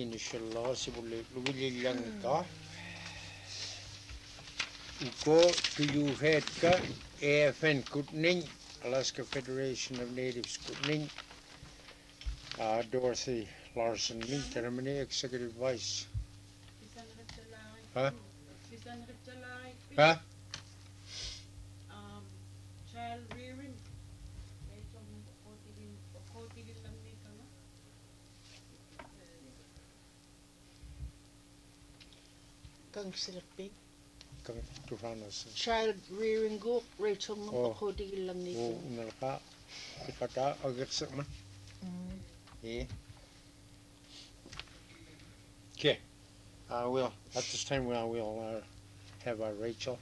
initial sibuli luwililang ka uko tuyuhet ka AFN Kutning Alaska Federation of Natives Kutning Dorothy Larson Mintermini Executive Vice huh huh child rearing kang silakpik kang Turanas child rearing go Rachel mo kodi lang nito nalaka ikata agad sa man yeah okay we'll at this time we'll have Rachel.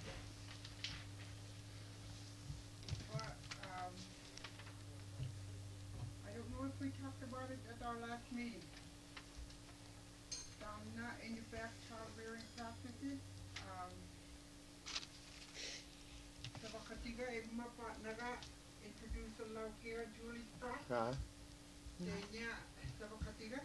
I don't know if we talked about it at our last meeting. In effect, child rearing practices. Sabakatiga Emma Partnera introduced a law here Julie Spratt. Denya Sabakatiga.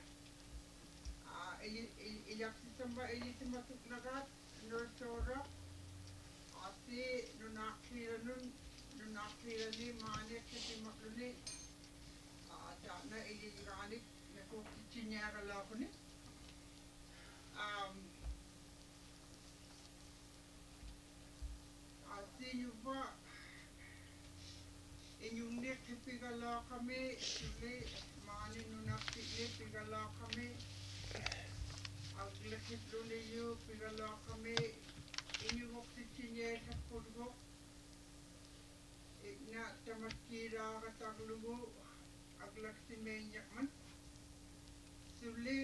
Iyaksisamba Elisimatuk Nagat, Nursora. Asi Nunakira ni Mane Kisimakluni. Dana Ilirani Nakokichinyara Lakuni. Yuba inyungnek pigala kami suli mani nunakti pigala kami aglekit luliyo pigala kami inyungok ticinye tapurgo igna tamakira kataglugo aglakti menyakman suli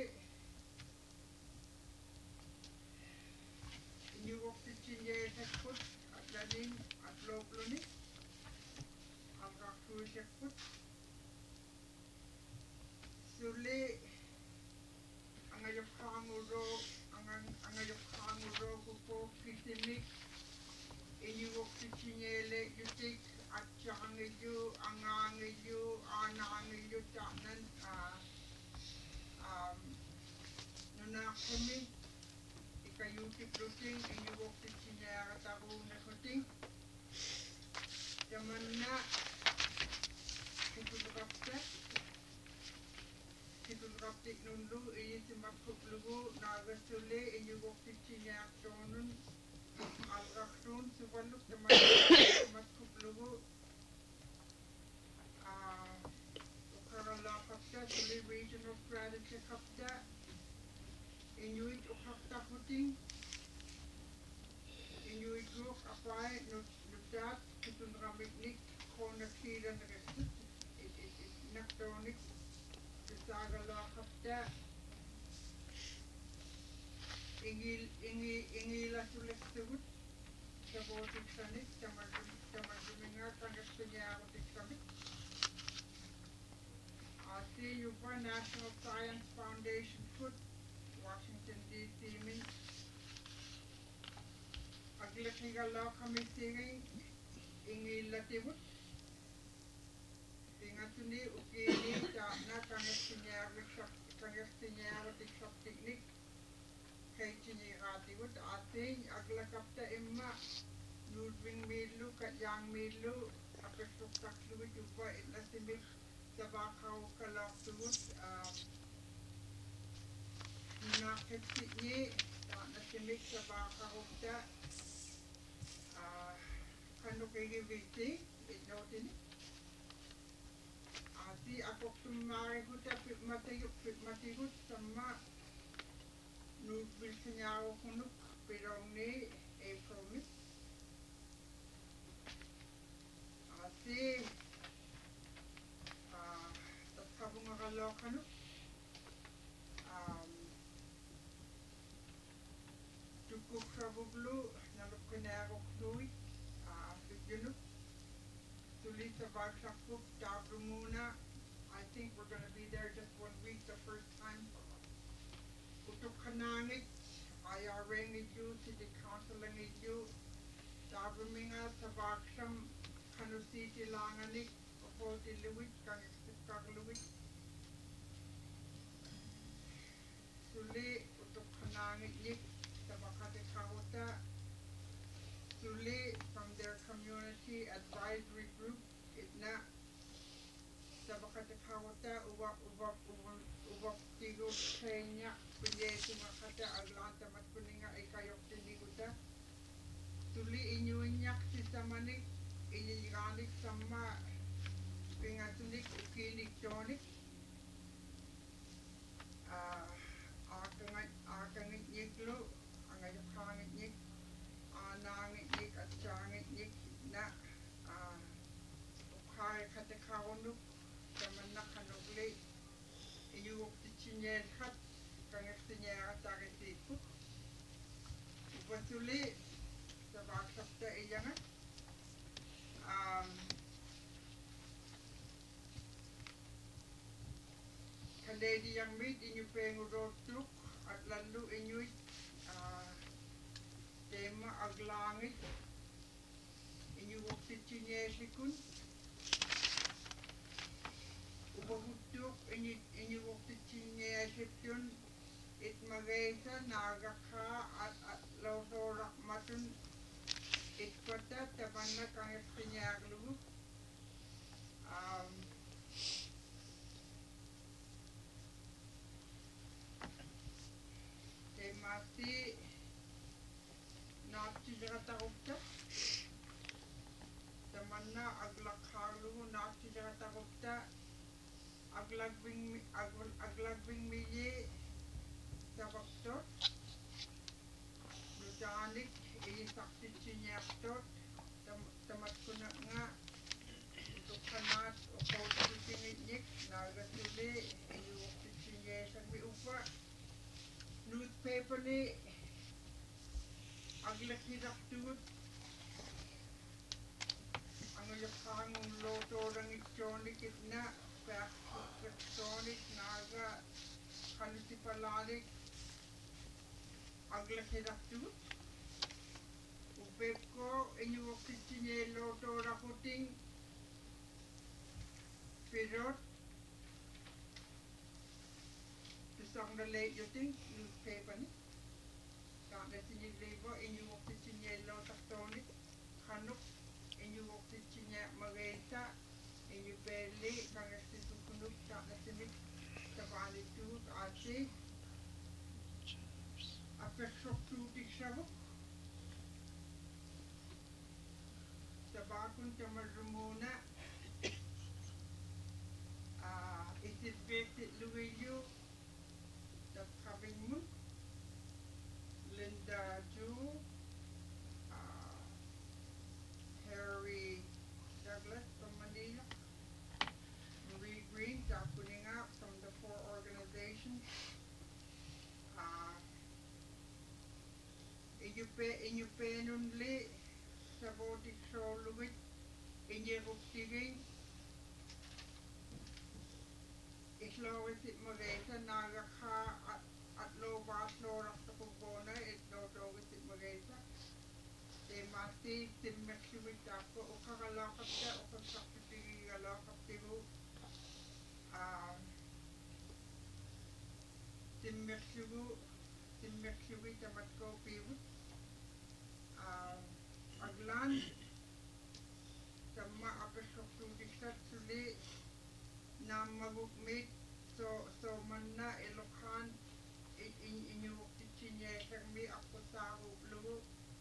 inyungok ticinye tapur atlaning atlopluni Shakut Suli Angayokanguro Kupo Kitimik Inyuok Tichinyele Yutik Achangayu Angangayu Anangayu Tanan Nunakumi Ikayuki Pluting Inyuok Tichinyara Tabu Nakuting Yamanna Kitulraptik nundu isimakuplugu nagasule inyugoktichinya tonun alraktun subaluk isimakuplugu ukarala kapta suli regional strategy kapta inuit ukapta puting inuit group apai nutat kitulramiknik konakira nagasut Naktronics Sagala Kapta Ingila Sulestut Sabotik Sanik Tamaduminga Tangaspunyarotik Samik Yuba National Science Foundation Foot Washington DC Min Aglakigala Kamisiri Ingila Tibut Tingatuni ukini na kangastinyara tikshop teknik kaichinyirati wut ating aglakapta imma nudwing milu katyang milu akasuk takluwit upa itlasimik sabakaw kalaktuwut nakitsinyi nasimik sabakawta kanukigiviti itnotini Ati akok tumari huta pitmatigut sama nudbil senyawa kunuk pirong ni April ni Ati tatkabung akalaw kanuk tukuk sabublu naluk kinayakok lui Pidyunuk Tulita Vaksakuk Tabrumuna I think we're going to be there just 1 week the first time. Utukhanangit, IRNGIDU, City CouncilangidU, Tabruminga, Savaksham, Kanusiti Langanik, Opoti Luwit, Kangikagluwit. Community Advisory Group itna tabakatakawata uwak tigo kenya kunyetu makata aglanta matkuninga ikayok tiniguta tuli inyunyak sisamanik inyiganik sama pingatunik ukinik tonik akangit nyiklu angayakangit nyik anangit nyik atchangit nyik na ukhay katakawunuk tamanak kanukli iyuk tichinyel khat kangak tinyera tagatiku upatuli sabakapta iyangat Kaledi yang mit inyu pengurotluk at lalu inyu tema aglangit inyu wakti chinyeshikun ubahutuk inyu wakti chinyeshikun it magesa nagakha at lautorak matun it kota tabanna kangak tinyaglu mati nati jagata gupta tamanna aglakhalu nati jagata gupta aglagbing miye tabaktot nudanik sakti chinyaktot tamat kuna nga tukhanat okot tingit nagasuli iyuk chinyesang mi upa newspaper ni aglakirak tut angayakang loto rang ichonik itna paktonik naga kalusipalanik aglakirak tut upeko inyuok ticinye loto rakuting pirot Sang the late yuting newspaper ni kanda sinyi lebo inyu wakti sinye lo taktoni kanuk inyu wakti sinye magenta inyu peli kanga situkunuk kanda sinyi tabani tut ati apesok tutik sabuk tabakun tamarumuna isit besit luwiyu Kabingmun, Linda Ju, Harry Douglas from Manila, Marie Green, Dapuninga from the 4 organizations, Inyupe nunli sabotik soluwit inyeruptiging Islawit magaysa nagakha at lo baslo rakta kubona it lo dogit magaysa te mati timmeksuwit ako ukakalakapta ukasakpitigi galakaptigu timmeksuwit amatko piwit aglan sama apesoktudiksat suli namagukmit so manna ilokhan inyu ticinye kami ako tahu lu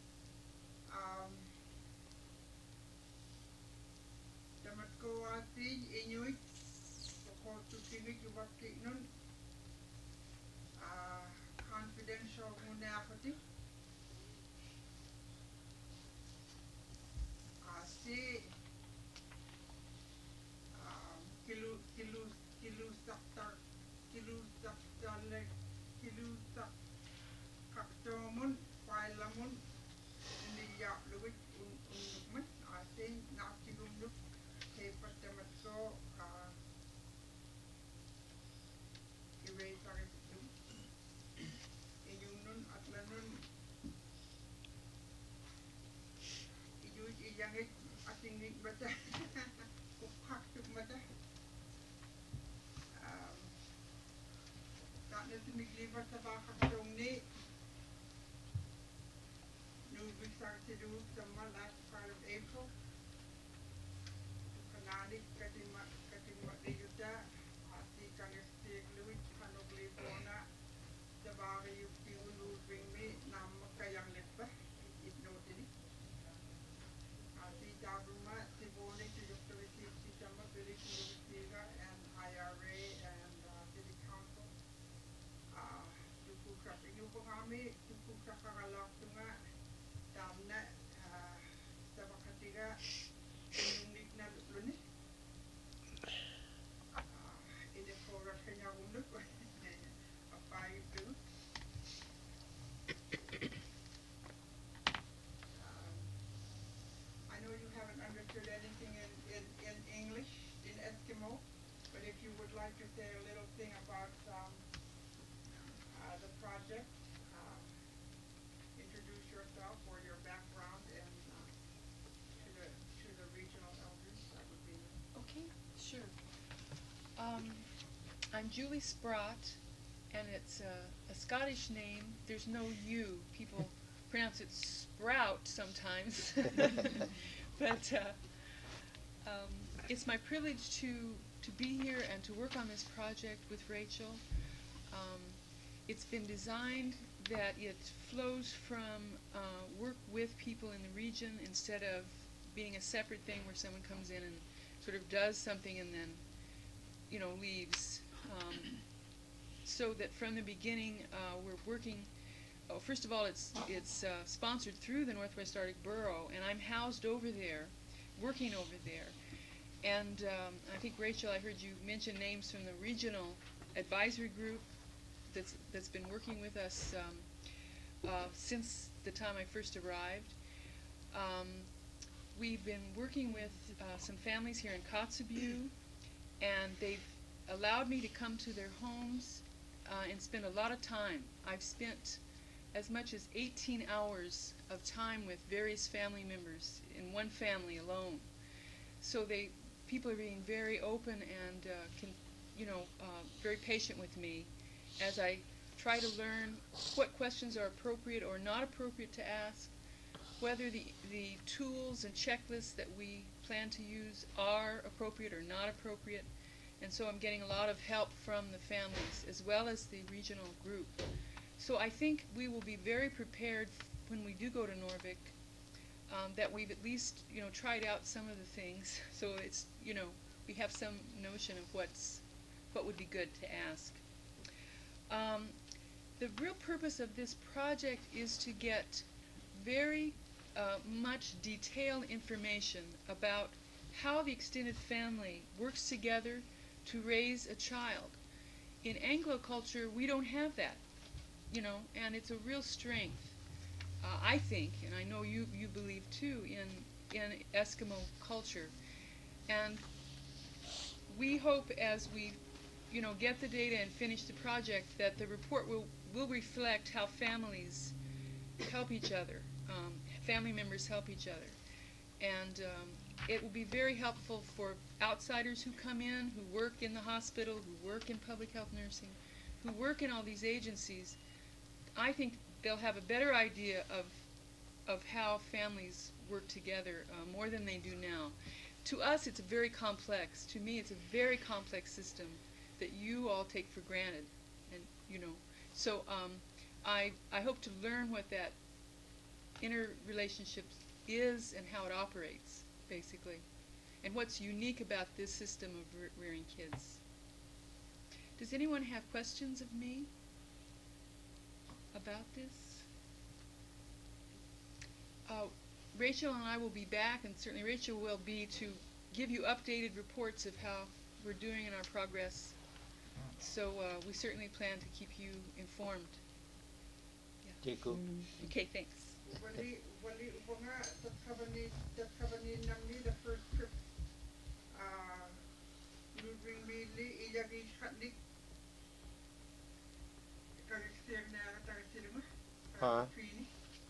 damat ko atin inyuit ko tutingit yubakti nun confidential muna ako ti si kilusak kaktomun pailamun niya luwit unukman atin nakilunuk kay patamat ko iway sakit ito inyong nun at lanun inyong iyangit atingit mata kukhaktuk mata na tumiglibar sa bakakatong ni nung we started to move the last part of April Nani katima liyuta ati kanistig luit kanog libona tabari yukti ulubing mi nama kayang lepa itnotini ati daguma tiboni tuyukta receive si tama bili tuyuktiga and IRA and city council tuku kapinyo po kami tuku kakalak tunga tamna tabakatiga inyong na luni ini for kanya umluk apa itu I know you haven't understood anything in English in Eskimo, but if you would like to say a little thing about the project, introduce yourself or your background and to the regional elders, that would be Okay, sure. I'm Julie Sprott, and it's a Scottish name. There's no U. People pronounce it Sprout sometimes. But it's my privilege to be here and to work on this project with Rachel. It's been designed that it flows from work with people in the region instead of being a separate thing where someone comes in and sort of does something and then, leaves. So that from the beginning we're working. First of all, it's sponsored through the Northwest Arctic Borough, and I'm housed over there, working over there. And I think, Rachel, I heard you mention names from the regional advisory group that's been working with us since the time I first arrived. We've been working with some families here in Kotzebue, and they've allowed me to come to their homes and spend a lot of time. I've spent as much as 18 hours of time with various family members in one family alone. So people are being very open and very patient with me as I try to learn what questions are appropriate or not appropriate to ask, whether the tools and checklists that we plan to use are appropriate or not appropriate. And so I'm getting a lot of help from the families as well as the regional group. So I think we will be very prepared when we do go to Norvik, that we've at least tried out some of the things. So it's we have some notion of what would be good to ask. The real purpose of this project is to get very much detailed information about how the extended family works together to raise a child. In Anglo culture, we don't have that, and it's a real strength, I think, and I know you believe too, in Eskimo culture. And we hope as we get the data and finish the project that the report will reflect how families help each other, family members help each other. And it will be very helpful for outsiders who come in, who work in the hospital, who work in public health nursing, who work in all these agencies. I think they'll have a better idea of how families work together more than they do now. To us, it's very complex. To me, it's a very complex system that you all take for granted, and So I hope to learn what that interrelationship is and how it operates, basically, and what's unique about this system of rearing kids. Does anyone have questions of me about this? Rachel and I will be back, and certainly Rachel will be, to give you updated reports of how we're doing in our progress. So we certainly plan to keep you informed. Yeah. Okay, thanks. Wali ubanga tatkabani namni the first trip Ludwig Meadley iyagi khatnik kagistir na tagisilima fini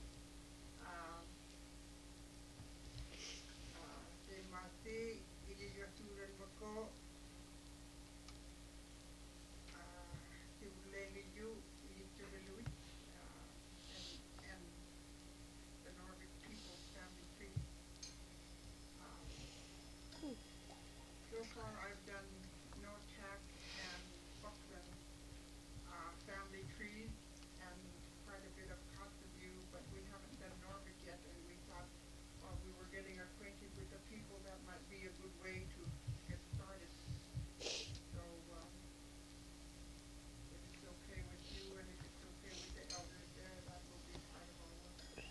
mati iyigaturan mako tiuleni you iyigtuvelui and the Nordic People's Family Tree. getting acquainted with the people, that might be a good way to get started. So, if it's okay with you and if it's okay with the elders there, that will be part of our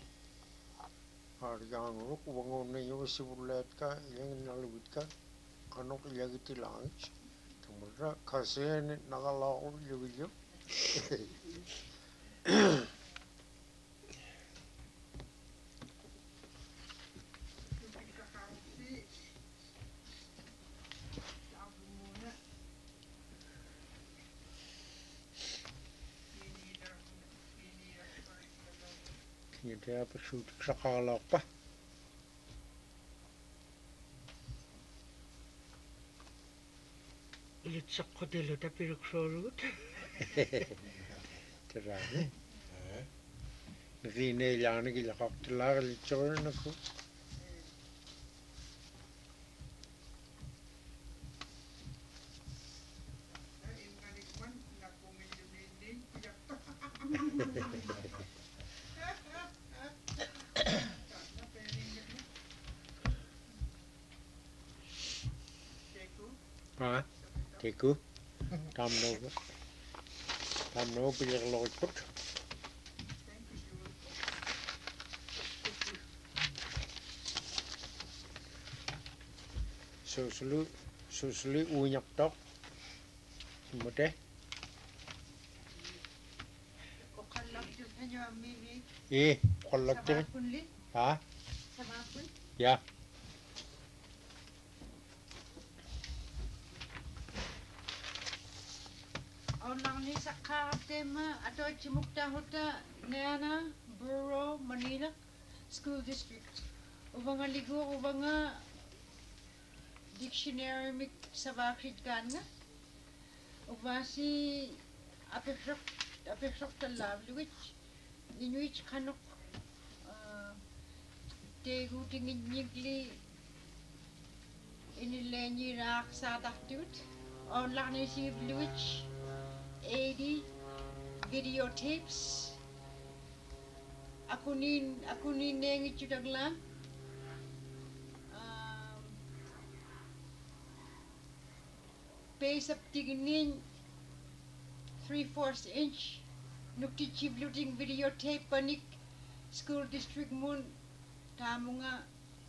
work. Yang ruk wangon na yo sibulet ka yang nalubit ka kanok ilagiti langis. Tumura kasi nakalaon yo. Tubig sa kausi. Tawag muna. Hinira first na daw. Hindi pa shoot sa kalak pa. Ilitsak ko dilo na pinagsorot. Terane. Rine ilan gila kaktilar lichor na ko. Ingalikman, nakuminduminding, piyak. Sana peringit mo. Teku, Ha? Teku. Tamno. Tamno pilik lokot. thank you, Jules. Susuli unyak tok. Mute. Kukalak yun kanyo amini. Kolak din. Sabakun li. Ha? Sabakun. Ya. Orang ni sakar tema atau Chimukta Huta Nana Borough Manila School District. Ubanga ligo ubanga dictionary mik sabakrit kan nga. Ubasi apesok talam luwich inuich kanok tegu tingin nyigli inilenyi rak sadak tut on lakni si luwich 80 videotapes. Aku ni nengi cudaglam. Base up tiginin 3/4 inch. Nukti chibluting videotape panik school district mun tamunga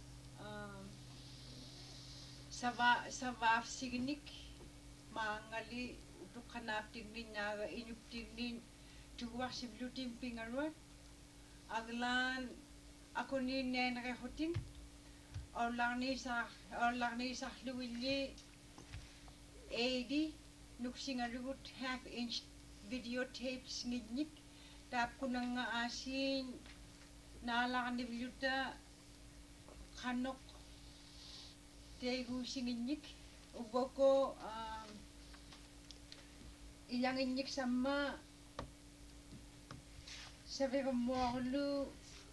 savaf signik mangali untuk kanap tignin naga inyuk tignin tuwa sibluting pingarot aglan ako ni nenre hotin orang ni sah luwili 80 nuksingarugut half-inch videotapes ngidnik tap ko nang asin naalak ni biluta kanok tegu singidnik uboko ilang inyik sama Savera Morlu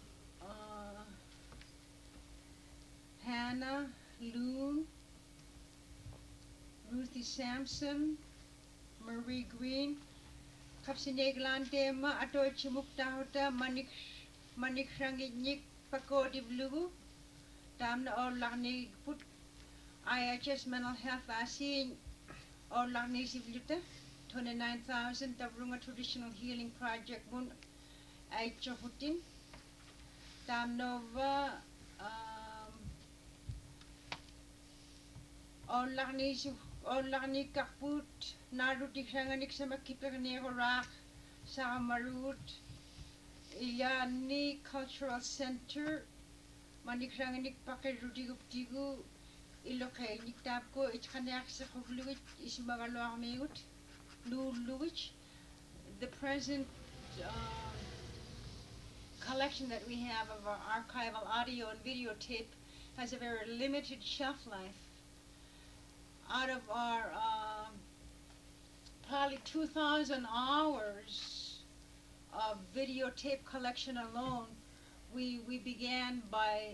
Hannah Loon Ruthie Sampson, Marie Green, Kapsineglan tema ato chimukta manik rangitnik pakodi blugu, tam na orlakni put IHS mental health asin orlakni sibluta 29,000 tabrunga traditional healing project mun ay chohutin tam nova orlakni kakput narutik sanganik sa makipagni horak sa marut Iyani Cultural Center manik sanganik pakirudigup-digu ilokay niktap ko itkanak sa kugluwit isumagalo akamigut luluwit. The present collection that we have of our archival audio and videotape has a very limited shelf life. Out of our probably 2,000 hours of videotape collection alone, we began by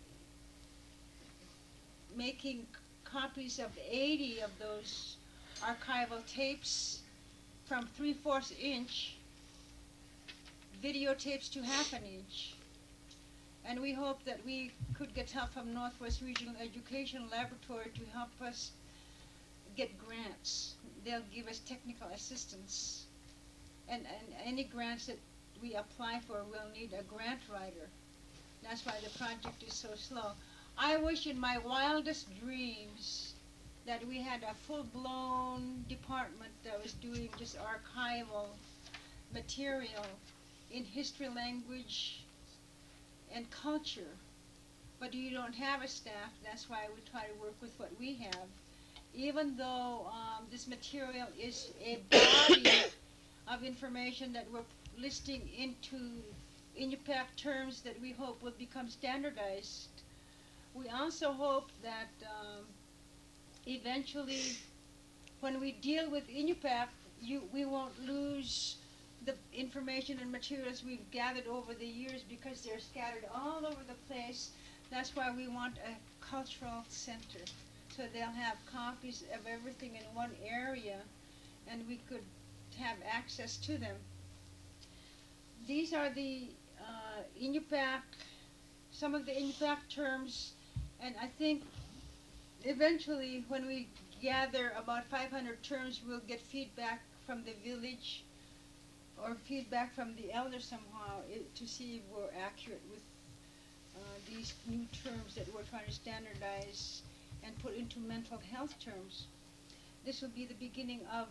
making copies of 80 of those archival tapes from 3/4 inch videotapes to 1/2 inch. And we hope that we could get help from Northwest Regional Education Laboratory to help us get grants. They'll give us technical assistance. And any grants that we apply for will need a grant writer. That's why the project is so slow. I wish in my wildest dreams that we had a full-blown department that was doing just archival material in history, language, and culture. But you don't have a staff. That's why we try to work with what we have. Even though this material is a body of information that we're listing into Iñupiaq terms that we hope will become standardized. We also hope that eventually, when we deal with Iñupiaq, we won't lose the information and materials we've gathered over the years because they're scattered all over the place. That's why we want a cultural center, so they'll have copies of everything in one area, and we could have access to them. These are the Iñupiaq, some of the Iñupiaq terms, and I think eventually when we gather about 500 terms, we'll get feedback from the village or feedback from the elders somehow to see if we're accurate with these new terms that we're trying to standardize and put into mental health terms. This will be the beginning of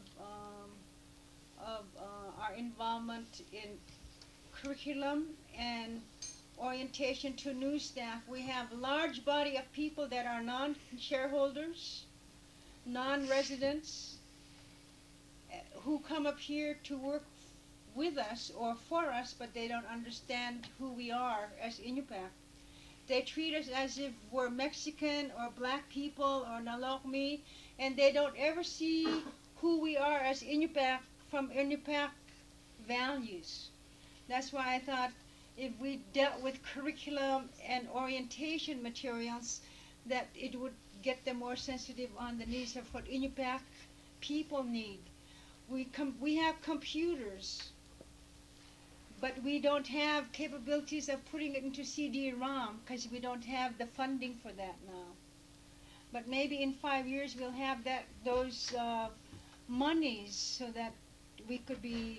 our involvement in curriculum and orientation to new staff. We have a large body of people that are non-shareholders, non-residents, who come up here to work with us or for us, but they don't understand who we are as Iñupiaq. They treat us as if we're Mexican or black people or Nalokmi, and they don't ever see who we are as Iñupiaq from Iñupiaq values. That's why I thought if we dealt with curriculum and orientation materials, that it would get them more sensitive on the needs of what Iñupiaq people need. We have computers, but we don't have capabilities of putting it into CD-ROM because we don't have the funding for that now. But maybe in 5 years we'll have those monies so that we could be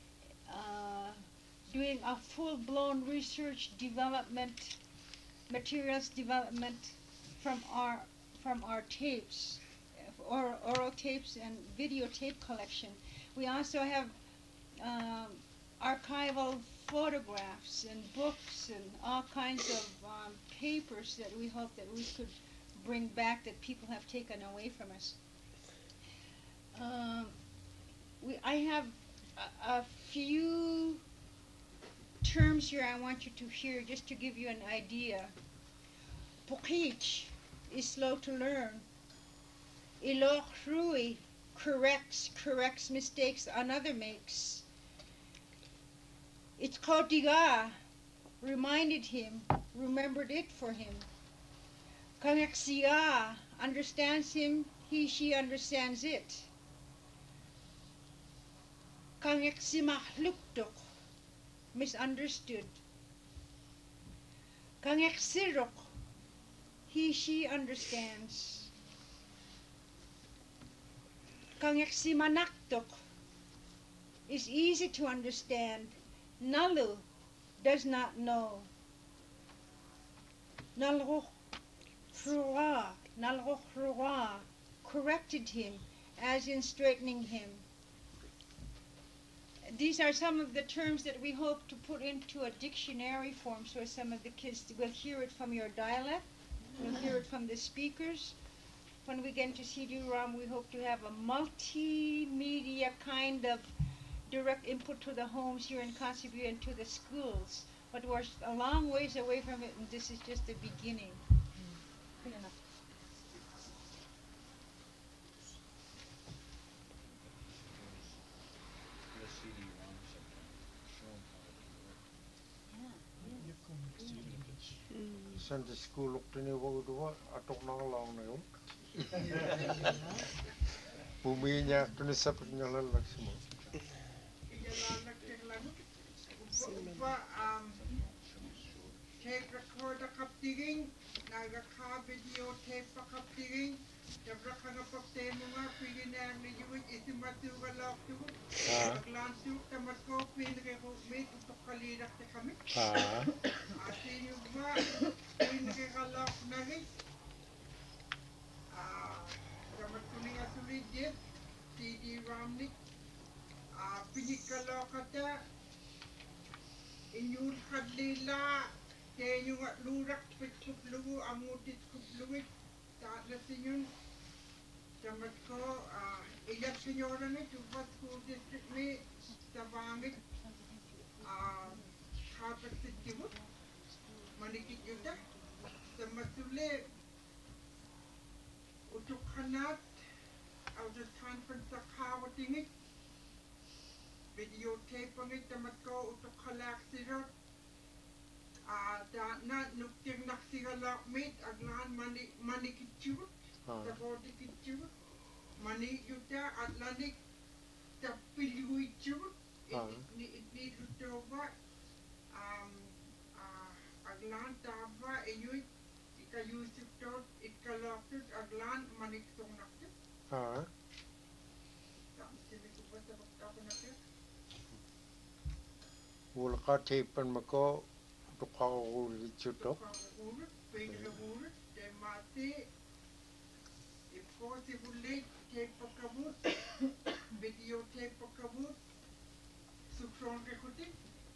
doing a full-blown research development, materials development from our tapes, or oral tapes and videotape collection. We also have archival photographs and books and all kinds of papers that we hope that we could bring back that people have taken away from us. I have a few terms here I want you to hear just to give you an idea. Pukich is slow to learn. Ilok Rui corrects mistakes another makes. Itkotiga reminded him, remembered it for him. Kangexia understands him, she understands it. Kangeximahluktok misunderstood. Kangexirok she understands. Kangeximanaktok is easy to understand. Nalu does not know. Nalroch corrected him, as in straightening him. These are some of the terms that we hope to put into a dictionary form so some of the kids will hear it from your dialect, will hear it from the speakers. When we get into CD-ROM, we hope to have a multimedia kind of direct input to the homes here in Kotzebue and to the schools. But we're a long ways away from it, and this is just the beginning. Sunday school looked in the atok na lang na yun. Buminya to ni sapit niya lalak si mo. tape recorder kaptiging, nagaka video tape pa kaptiging, dabra ka nga pagtemo nga, piginang ni Yuwit isimatu ka lak tu, aglantu tamat ko, pinagay utok kalirak te kami. Asin yung ba, pinagay ka lak nagay, tamat kuning asulit jet, CD Romney, pinikala kata, inyul kadlila, kaya nga lurak pitkup lugu, amutit kup luwit, taat na sinyon, tamat ko, iyak senyora ni, Tupat School District ni, Tabangit, kapat sitibut, manikit yuta, tamat suli, utuk hanat, the conference sa kawatingit, videotape ang itamat ko utok halak sirot, da na nuktir naksigalak mit, aglaan manikitsurut, tabotikitsurut, manikita atlanik, tapiliwitsurut, ni lutoba, aglaan taba, inyuit, ikayusip tot, ikalaktot, aglaan maniktong naksit. Ulka tapen mako tukau lichuto. Video tape pakabut, sukron rekutin.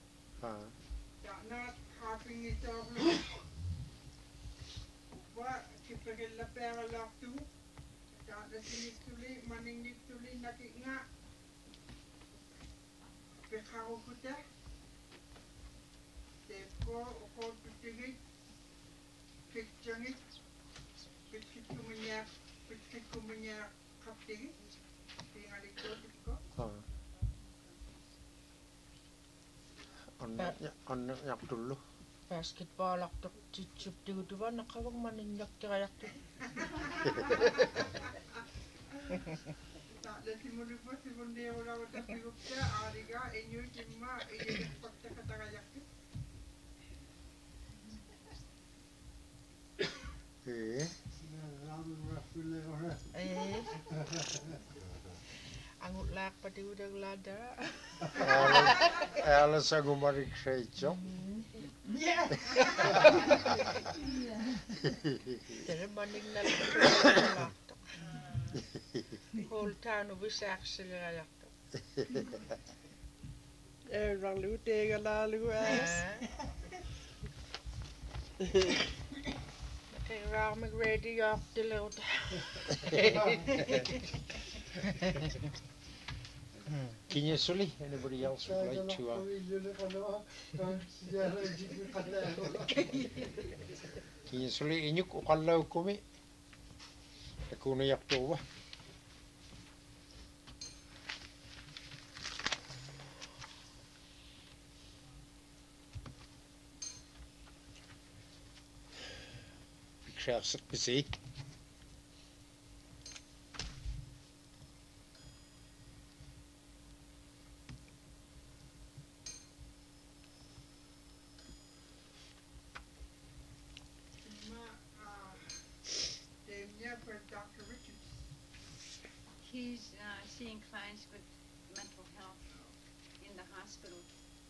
Na kaping ito ba kipagilla pera laktu. Kada sinik tuli maningit tuli nakik nga. Pekau kuda. Tepko ukol pitigit. Pikjangit. Pikit kumanya kaptigit. Tingalik ko tiko. Anak yak dulu. Basketball aktor cucup di udah nakawang maninyak kirayak tu. Tak ada simun dia orang tapi upca ariga enyu cuma ini fakta kata kayak tu. Angut lak pada udah lada. Alas aku mari kerja. Dari maning na lak. Whole town of Wisak sila lak. Rang lu tega la lu as. Kaya rang mag-ready off the load. Can you Sully? Anybody else would like to? Can you Sully? Inyuk ukallaw kumi. Ako na yakto ba? Picture busy. Dr. Richards. He's seeing clients with mental health in the hospital.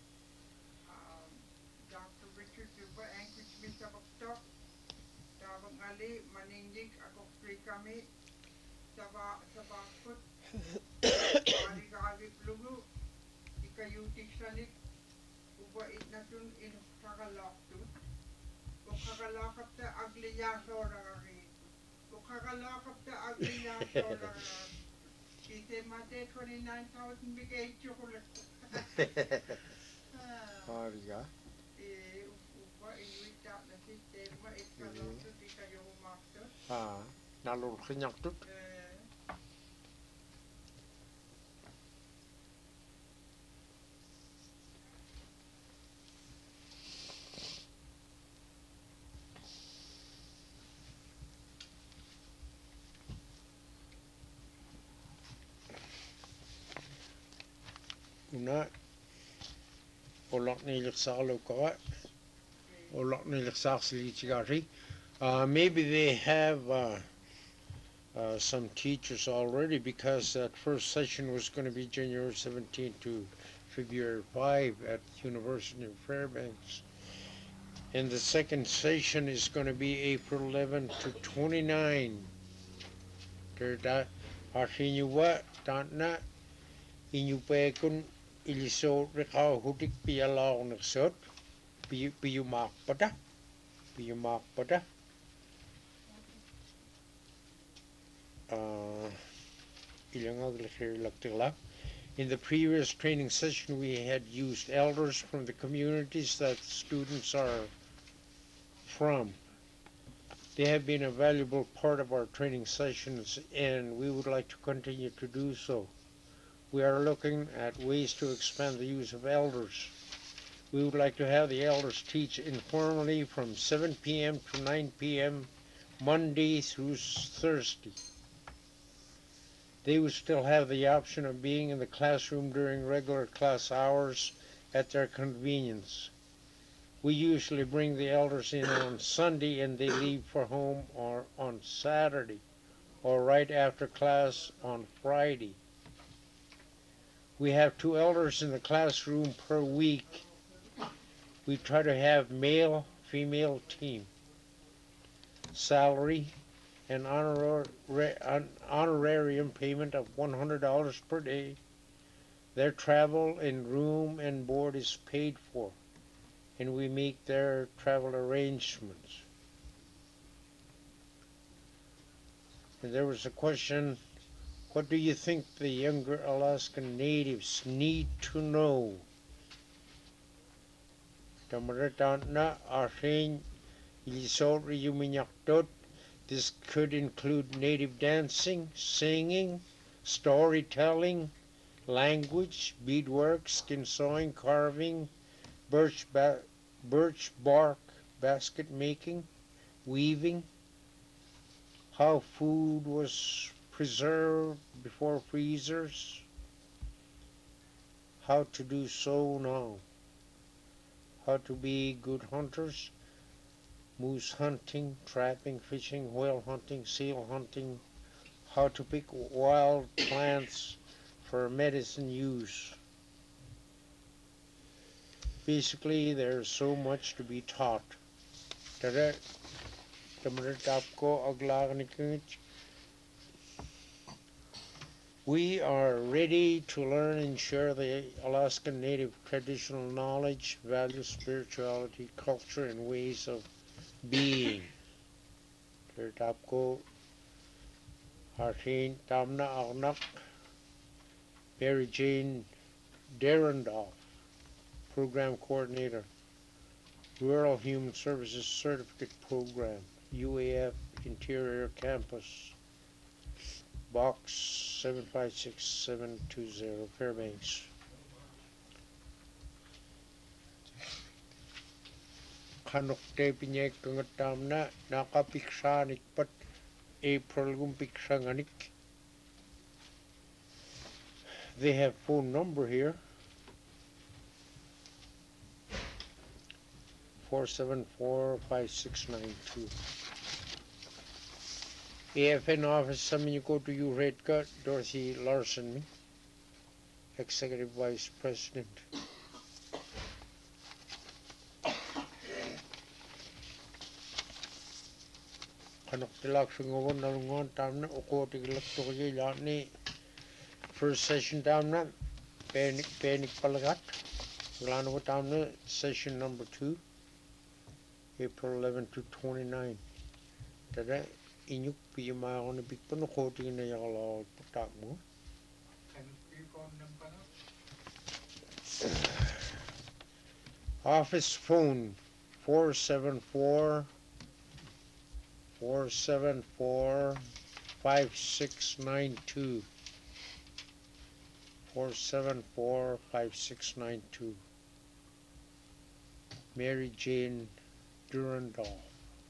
Dr. Richards juga Anchorage Misa Baktok. Tawag ngali maningig ako free kami sa bakot. Ari-ari plugo. Ikayutik sanik. Ubait na dun in kakalak dun. Kung kakalakap ta agliya sa orangari. Kakalakap ta agliya sa orangari. Ite mate 29,000 bigay chocolate. Ariga. Upa inuita na sistema ikalakap di kayo umakto. Nalur kinyak tut. Una olak nilik sa luka Maybe they have some teachers already because that first session was going to be January 17th to February 5 at University of Fairbanks. And the second session is going to be April 11 to 29. Arhinuwa tana inyupekun iliso rikao hudik piyalaw nagsot piyumak pada in the previous training session we had used elders from the communities that students are from. They have been a valuable part of our training sessions and we would like to continue to do so. We are looking at ways to expand the use of elders. We would like to have the elders teach informally from 7 p.m. to 9 p.m. Monday through Thursday. They would still have the option of being in the classroom during regular class hours at their convenience. We usually bring the elders in on Sunday and they leave for home or on Saturday or right after class on Friday. We have 2 elders in the classroom per week. We try to have male-female team. Salary and honorarium payment of $100 per day. Their travel and room and board is paid for, and we make their travel arrangements. And there was a question, what do you think the younger Alaskan natives need to know? This could include native dancing, singing, storytelling, language, beadwork, skin sewing, carving, birch bark basket making, weaving, how food was preserved before freezers, how to do so now, how to be good hunters, moose hunting, trapping, fishing, whale hunting, seal hunting, how to pick wild plants for medicine use. Basically, there's so much to be taught. We are ready to learn and share the Alaskan Native traditional knowledge, values, spirituality, culture, and ways of being. Mary Jane Derendorf, Program Coordinator, Rural Human Services Certificate Program, UAF Interior Campus, Box 756720, Fairbanks. Kanok te pinyek kangatam na nakapiksanik pat April gumpiksanganik. They have phone number here. 474-5692. AFN office, some you go to you, Redcut, Dorothy Larson, Executive Vice President. First session tamna panic palagat. Glano tamna session number 2. April 11 to 29. Tada inyuk piyama on a big panokoti in a yellow patakmo. Office phone 474-5692. 474-5692. Mary Jane Durandal.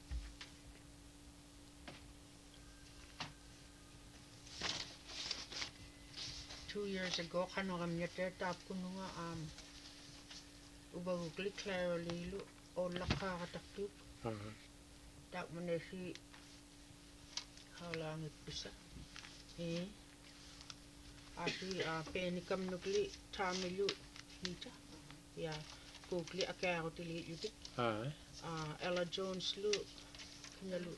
Years ago, kanong amyate tap kuno ubagukli Clara Lilo. ollaqaaqatartuuk Uh-huh. taakmanasi haalaangippissa asi peenikamnukli taamilu hiita ja kuukli akaarutilli yutik Ella Jones lu kinalu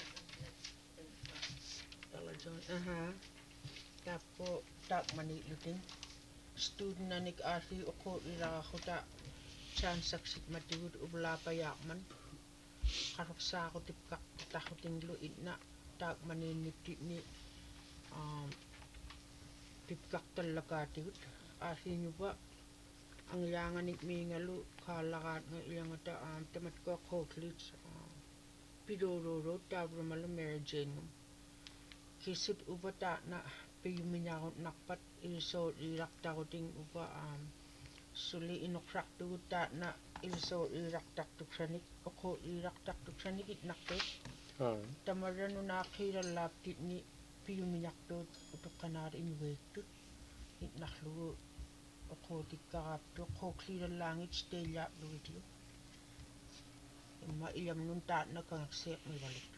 Ella Jones tappo taakmani luting student anik asi uko ilaqaquta chansaksit matigut ublapayaaqman qaraqsaaqutipkaqtaqutinglu itna taakmaniinnitti'ni pipkaqtallakaatigut aasiñupa angiaanganik miingalu kaallaqaat iangata tamatkuaqqautlits pidoororot taavrumalu Mary Jane kisut upa taana piyumiñaqutnarpat ilisoot iilaqtaruting upa suli inuqsartugut taana ilisoot iilaqtartuksanik uqu iilaqtartuksanik itnartuut tamarranunaaqqiilallaaptitni piyumiñartuut utoqqanaat inuiittut itnarlugu uquutikkaraaptu uquuqliilallaangit steillaaplugitiu imma ilamnun taatna kangerseeqmivalut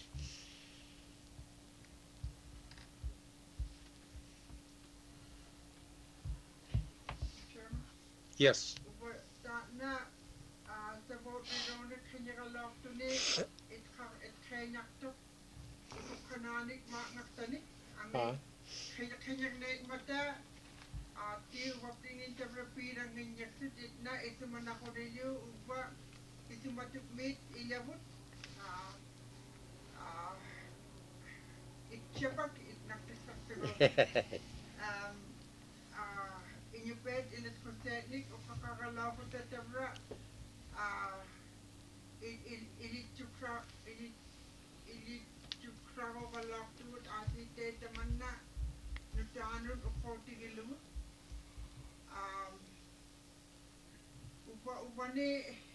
Chairman, Yes. upa taatna sabootriloonik qinniqalaartuni itqeeñartuq utuqqanaanik maaqnartanik ami qinniqniikmata tiuvartingin tavrapiilanginñaksut itna isumanaqulillu upa isumatukmiit ilavut itchapak itnaqtissarpiruut iñupeet ilatquseetnik uqqaqaralaaquta tavra ilitsuksraruqalaartugut aasiiteetamanna nutaanut uqquutigillugut upani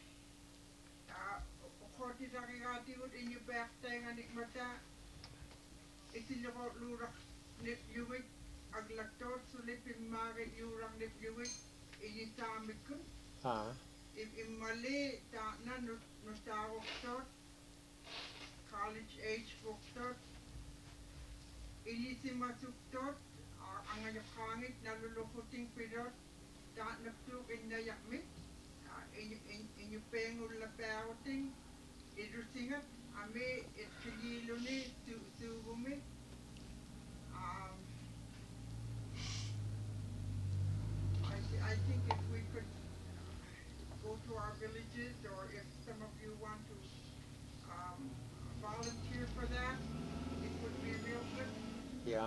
uqquutisarigaatigut iñupeaqtainganikmata isilluqorluuraq nipyugit aglaktoor suli pimmaagit yuurarnipyugit iñisaamikkun immali taana nutaaruqtoot college age vuqtoot iñisimasuktoot angayoqqaangit naluluquting piloot taatnaptuuq innayaqmit iñupeangullapiaruting irusingat ami itqilliiluni suugumi I think if we could go to our villages, or if some of you want to volunteer for that, it would be real good. Yeah.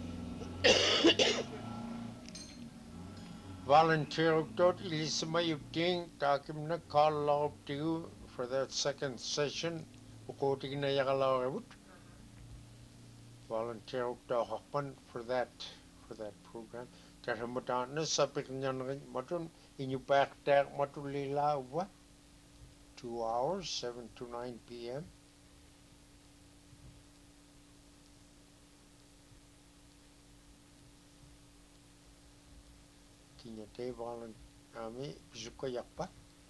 Volunteer dot ilismayupting takimna kaallaquptigu for that second session uquutigna yaqalaarabut volunteer uqtaqarpan for that program taramutaanna sapiqnyanrin matun iñupaaqtaaq matulila uva 2 hours 7 to 9 p.m. Kinyate ami bisukayakpa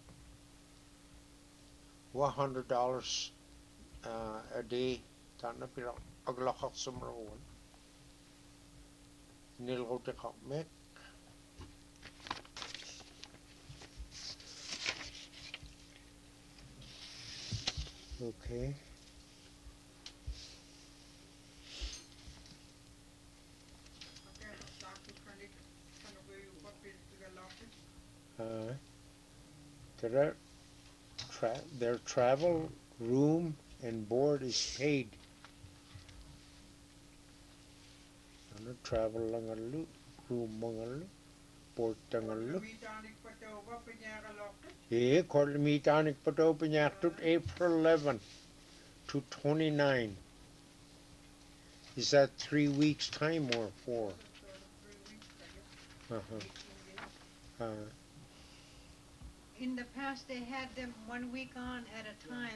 $100 a day tana pira aglaqaq sumrawan nilqutiqarmek okay their travel, room, and board is paid. Travel langalu, room mangalu, board tangalu. Korlimiitanik pato pinyaktut April 11 to 29. Is that 3 weeks time or 4? In the past, they had them 1 week on at a time.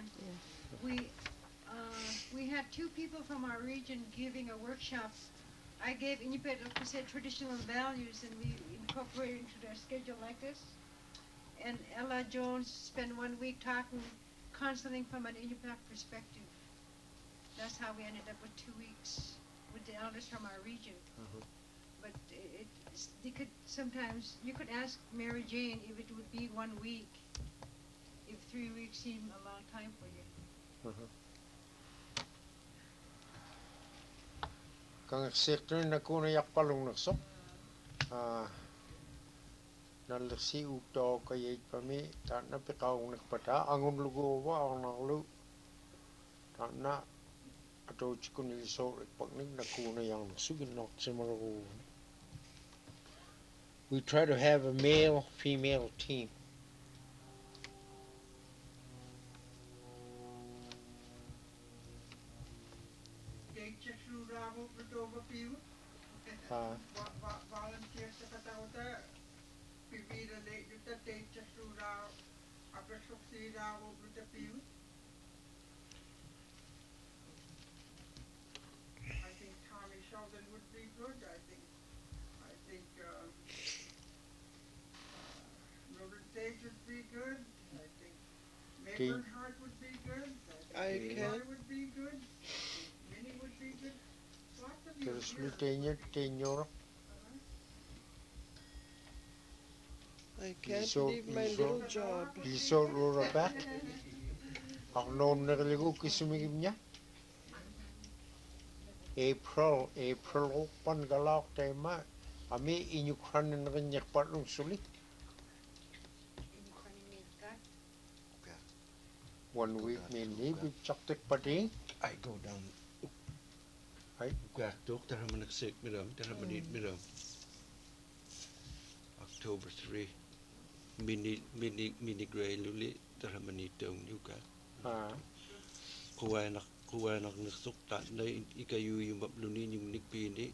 We had 2 people from our region giving a workshop. I gave Iñupiat traditional values, and we incorporated into their schedule like this. And Ella Jones spent 1 week talking, counseling from an Inupiaq perspective. That's how we ended up with 2 weeks with the elders from our region. But they could sometimes, you could ask Mary Jane if it would be 1 week, if 3 weeks seemed a long time for you. Kang sektor na kuna yak palong nakso. Nalasi ukto kayait pami ta na pikaw nakpata angun lugo wa ang naklu ta na ato chikun iliso pagnig na kuna yang sugin nok simaro. We try to have a male-female team. Volunteer sa katauta pipila le yuta teacher sura apesok sira wo bruta piu. I think Tommy Sheldon would be good. I think Mildred Sage would be good. I think May Bernhardt would be good. I think Roy would be good. Minnie would be good. Lots of you here. I can't leave my little job. Liso rura back. Ako noon nakaligo kisumigim niya. April pan galak tema. Ami inyukran na kanyak patong sulit. 1 week mainly we chaktik pati. I go down. Ay. Gak tok tara managsik miram, tara manit miram. October 3. Mini gray luli tara manit dong yuka. Kuwai nak nagsuk ta na ikayu yung maplunin yung nikpini.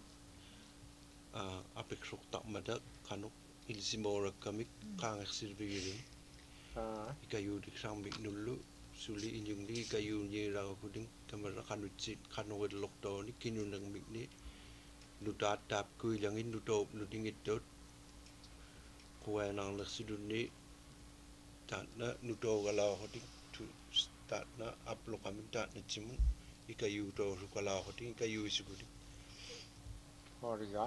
Apik sok tak madak kanok ilsimora kamik kangak sirbirin. Ikayu dik sambik nulu. Suli inyong ni kayu ni raw kuding kamera kanutsit kanowed lokto ni kinunang mikni nudat tap kuy langin nutop nudingit dot kuwa nang lasidun ni tat na nuto galaw kuding tu tat na aplo kami tat na chimung ikayu to kalaw kuding ikayu isuguding Origa.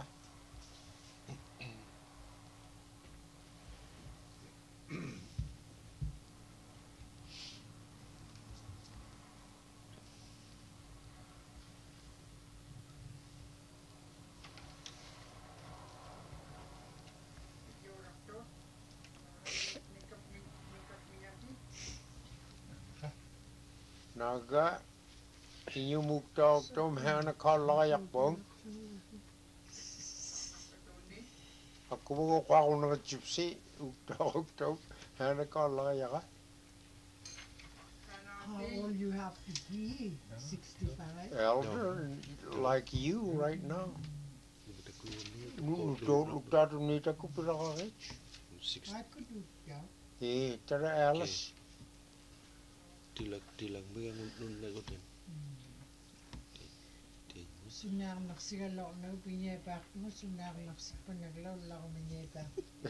Naga inyo mukta tom hana kalayak bong. Ako mo ko ako ng gypsy ukta hana kalayak. How old you have to be? 65? Elder like you right now. Ukta to nita ko pira ka rich. I could do, yeah. Tara Alice. tilag mo yung nun lagotin. Sunar naksigalaw na pinyebak mo, sunar naksigpanaglaw lang ako minyebak.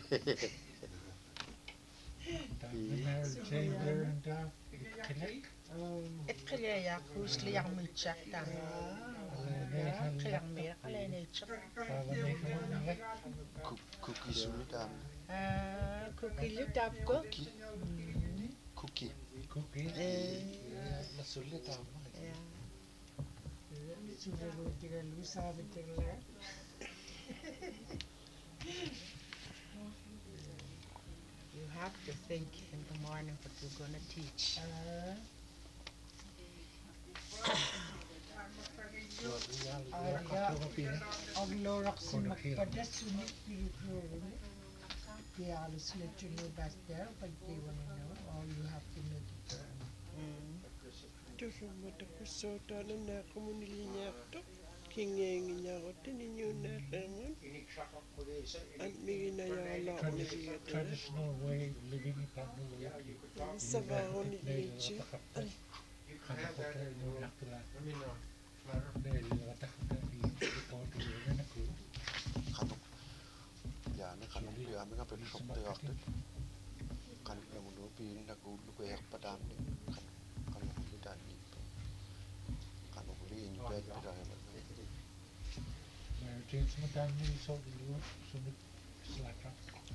Et kaya ya kusli yang micak tang. Kaya mira kaya na ichak. Cookie sulit am. Cookie litap ko. Cookie. Masulit am. Sudah tiga lusa betul lah. You have to think in the morning what you're going to teach. Ang lorak si magpadas sulit piru-piru. Kaya alas let you know back there pag they want to know, or you have to make it turn. Tuso mo tapos tanan na ako mo nilinya to. Kingeng niya ako tininyo na raman. At may ginayala ko na siya. Traditional way of living in Pablo. Sa baho ni Ichi. Ja, dan kan ik ja, men kan op een shop kan lang no pi nagulu ko yak padam ni kan ko dan ni kan ko ri ni pe pa ma Maar het is met hem niet zo doen, zo niet slakken.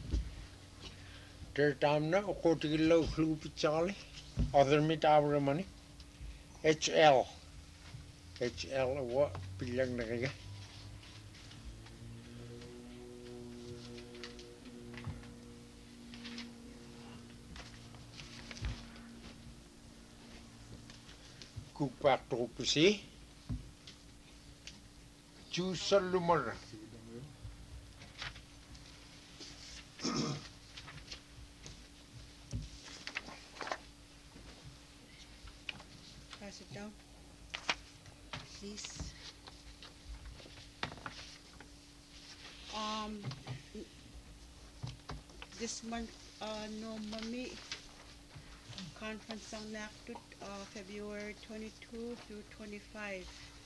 Der damna ko tiglo khlu pichali other mit our money HL what bilang na kaya kupak tropisi Jusalumar Pass it down, please. This month, no mummy conference ang naktut February 22 through 25.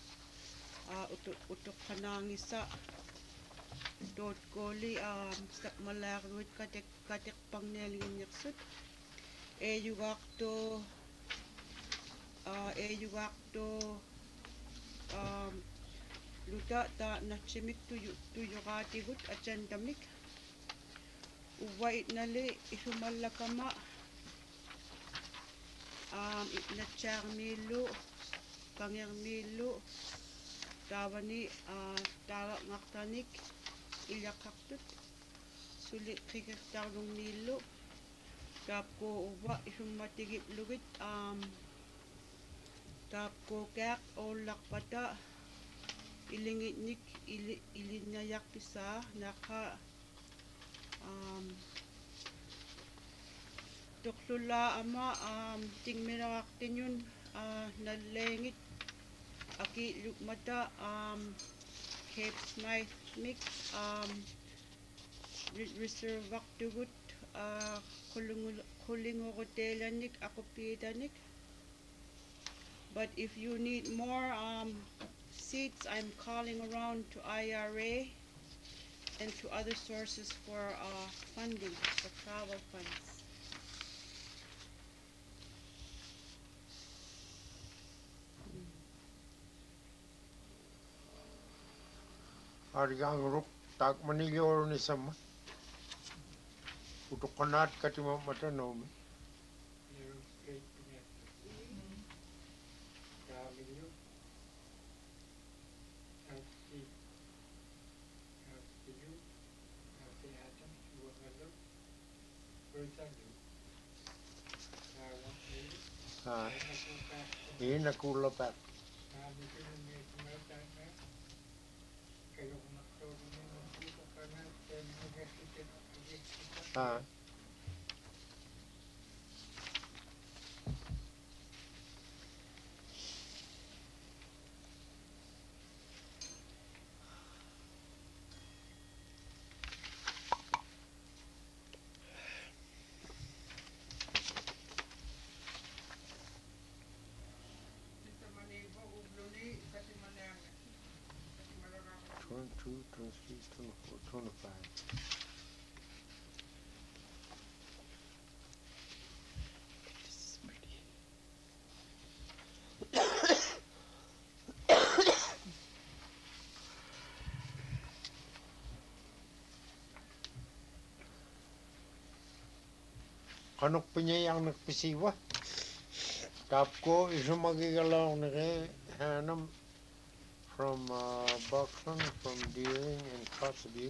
Utok kanang isa dot goli sak malagwit katek pang nelin yaksut yugakto luta ta nachimik tuyugatigut achandamik uwait nali isumalakama itnachar milu pangyang milu tawani tawa ngaktanik ilyakaktut sulit kikaktarlong milu tapko uwa isumatigip lugit tapko kak olak pata ilingitnik ilinyayak pisa naka tuklula ama tingmiraktin yun nalengit aki lukmata Cape Smythe mix reserve aktugut kulingorotelanik akopidanik. But if you need more seats, I'm calling around to IRA and to other sources for funding, for travel funds. Arigang ruk tak manilyor ni sama utok kanat katima mata no ini nakula pak Mr. Manibo, ubluni, kasi manang, kasi malagak. 22, 23, 24, 25. Kanok penyayang nagpisiwa. Tapko isu magigalaw na kay Hanam from Buxton, from Deering and Kotzebue.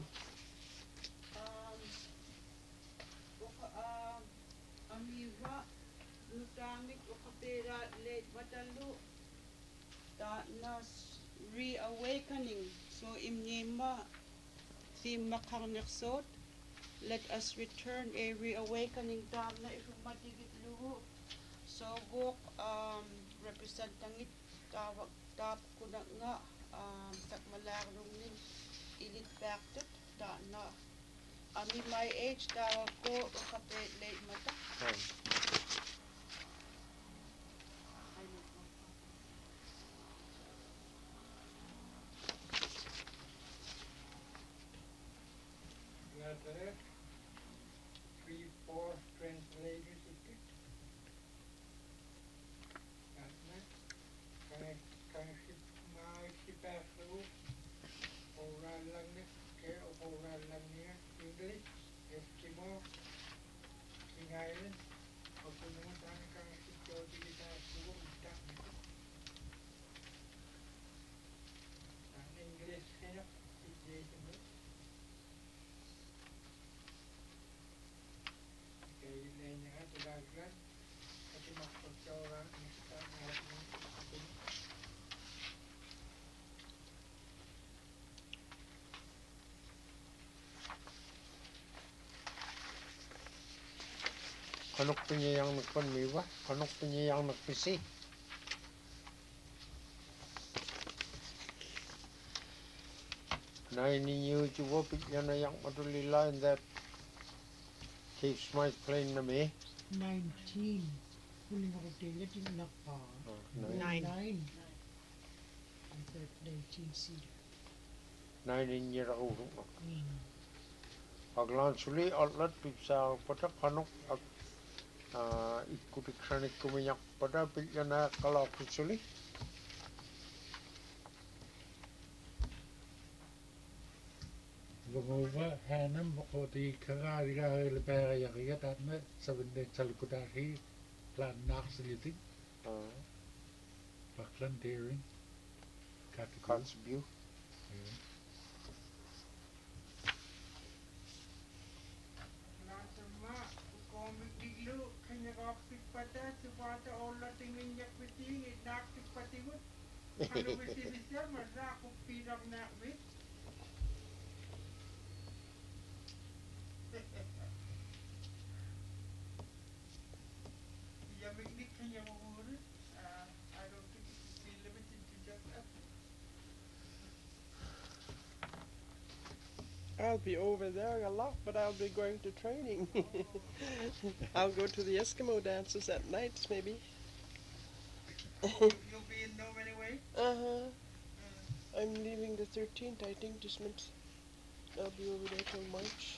Amiwa lutamik ukapera late batalu ta nas reawakening so imnyema theme makarneksot. Let us return a reawakening tam na ifumatigit luhu. So gok representangit tawag tap kuna nga sak malarong nin ilit baktet ta na ami my age tawag ko kapit late mata. Later, 3, 4, translated it. Karena kang si pääsee Orallanne ke Orallanne English Eskimo King Island Opunungan sana kang si Jody kita suruh udah gitu. English kaya si Jason kaya lainnya itu lagi tapi maksud orang kita ngalamin itu Kanok punya yang nagpanmiwa, kanok punya yang nagpisi. Na ininyo juwa pitya na yang madulila and that keeps my plane na me. 19. Huling ako tila, tinak pa. 9 9. I thought 19 seater. year old. Aglan suli atlat pipsa pada kanok ikutik sanik kuminyak pada pitya na kalakit suli. Vangova hanam mokoti karariga hele pera yakiya tatme sabende chalukudari plan naxiliti baklan daring Cat's view. Nasema ukomik diglo kanya kapit pada sebata olah tingin yak piting nak tik patingut kalau besi bisa masa aku pirang nak wit ya miknik kanya mengurus I don't think it should be limited to just us. I'll be over there a lot, but I'll be going to training. I'll go to the Eskimo dances at nights, maybe. You'll be in Nome anyway? Uh-huh. I'm leaving the 13th, I think, this month. I'll be over there till March.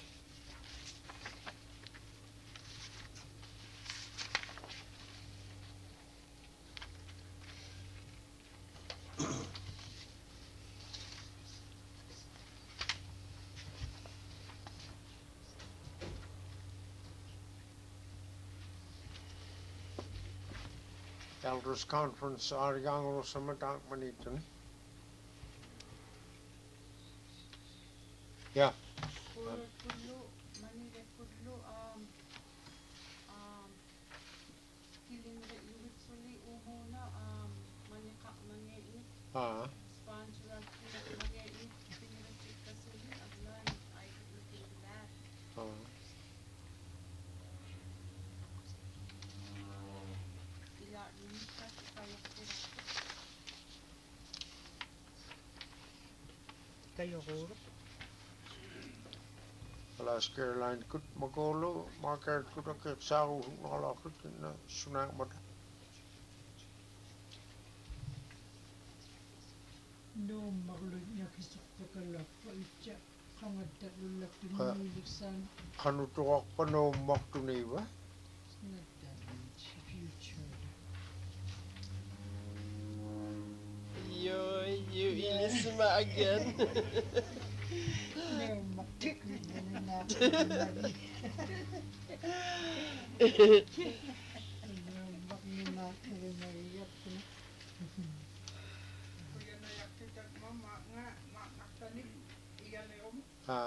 Elders Conference Arigango Samatak Manitan. Yeah. Kudlo, Manila Kudlo, killing the usually umuna, manika, mani, sponsor of mani, pinrich kasuli, aglan, I could look into that. Kayo ko. Alas Caroline kut magolo, marker kut ak sao ngalakit na sunak mata. No, maglulog niya kisok ko kalak pa itya. Kamad na lulak pinuliksan. Kanutuak pa no maktunay ba? It's not that much future. You Ilisima again. No, maktikit na na Kuya na yakit at mama nga naktanik iyan na yung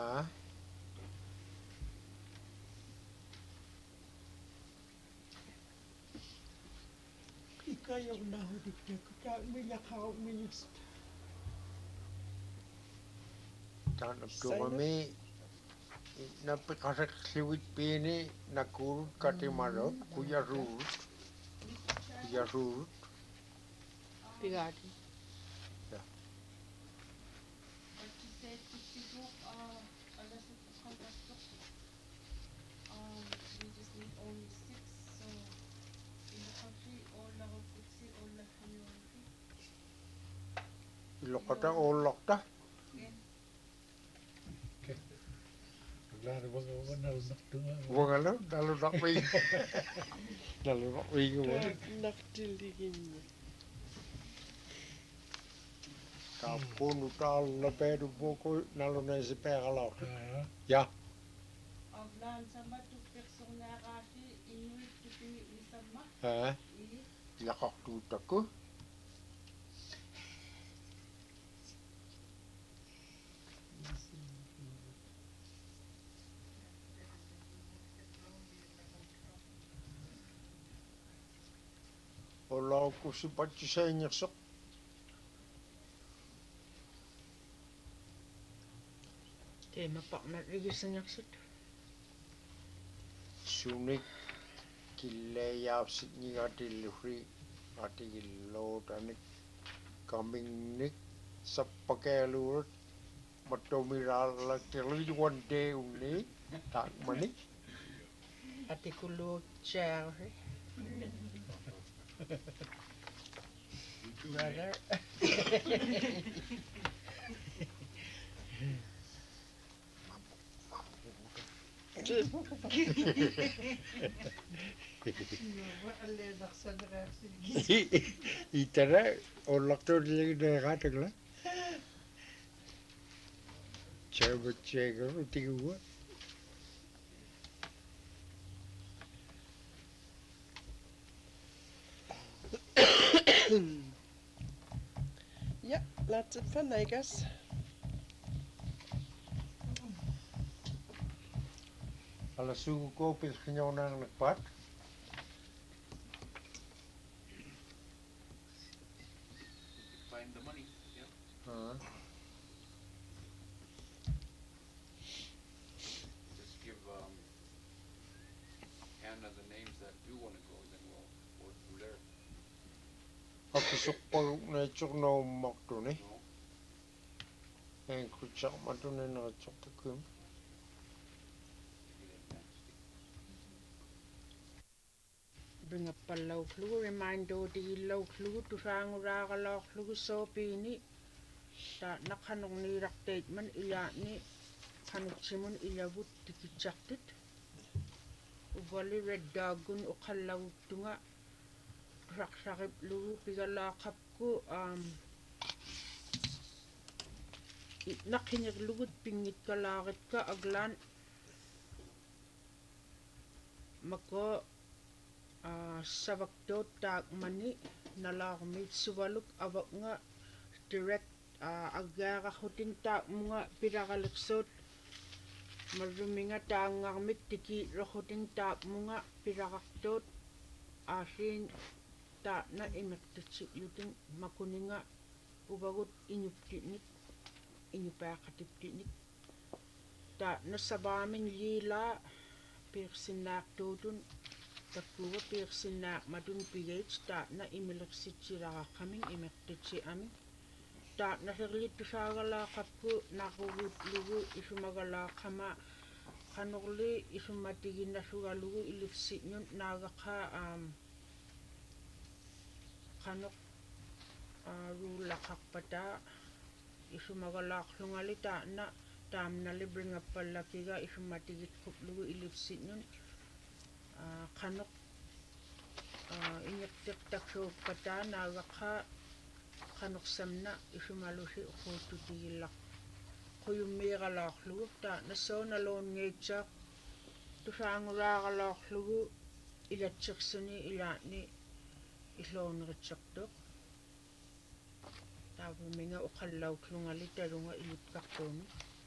Ikaw na hudik na kuya milakaw minis. Tan abdumami napikasak siwit pini nakurut katimarot kuya rurut. Pigati. But she said to people, unless it's contractor, we just need only 6, so in the country, all the Tutsi, all the community. Ilokata o lokta. Again, Dari bagaimana nak dengar. Wangala dalu nakwi. Dalu nakwi ko. Naktiligin. Kapun utal na pedo boko nalo na si pekala. Ah, Ja. Avlan sama tu personerasi inuit tu ni sama Ha. i Yakak tu taku. Olau ko si patsi sa inyasok. Tema pak mat rigisan yaksut. Sunik kille yapsit ni ati luhri ati gillo tanik coming nik sa pakelurut matomiral la kili one day uni tak manik Ati kulo chair. Brother. itara olakto dili de gatakla chaba chega utiwa Ja, laat het van Nijgas. ala sugu ko pil knyonang nakpat Find the money. Yeah. Just give Hannah the names that do want to go, then we'll work through there. ako sukpo na chukno makto ni No? en kuchak matune na chuktakum Give it next. Bring up a low clue, remind the low clue to sang raga low clue so pini. Ta nakanong ni raktate man ila ni kanok simon ila wut tikichaktit. Ubali red dagun o kalaw tunga. Raksakip lu pigala kapku nakinyag lugut pingit kalakit ka aglan mako savakdo tak mani nalakmit suwaluk awak nga direct agara huting tak mga pirakaluksot marumi nga tangarmit tiki rohuting tak mga pirakakdot asin ta na imektatsi luting makuninga ubagut inyuptinik inyupakatiptinik ta nasabamin lila pirsinak dodun takuwa pirsinak madun PH ta na imilaksitsira kaming imektatsi amin ta nasirlit tusagala kapku nakugut lugu isumagala kama kanurli isumatigin nasugalugu ilipsi nyon nagaka kanok rula kakpata isumagalak lungalita na tam na libreng apalakiga isumatigit kuplugu ilipsit nun kanok inyaktik takso pata nagaka kanok samna isumalusi ukutu tigilak kuyumigalak lugu ta naso nalon ngejak tusanguragalak lugu ilatsaksani ilani islon ritsaktok tabu minga ukallaw klungali tarunga ilutkaktomi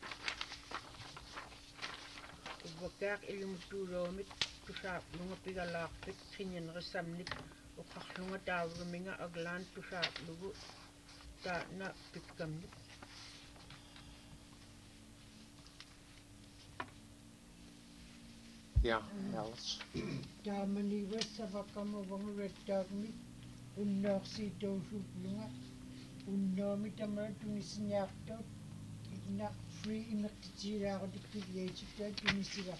ubakak ilumuturomit tusap lunga pigalakpit kinyan resamnik ukaklunga tabu minga aglan tusap lugu ta na pitkamnik ja Alice Tamani wesa vakama wang red dog meat unnoksi dosu lunga unnomi tamara tunisinyakto ina free imaktijira ko dikpiyechita tunisira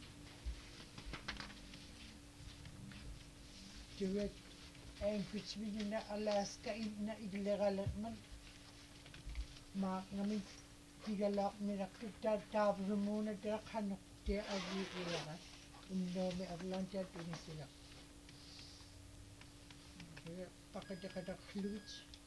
direct anchorage na Alaska ina iglegal man ma ngami tigalaq nilaqtik taapusumuuna tilaqhannoq tia agiiqilaqa unnuumi avlantiat unisilaq paqatiqataqluit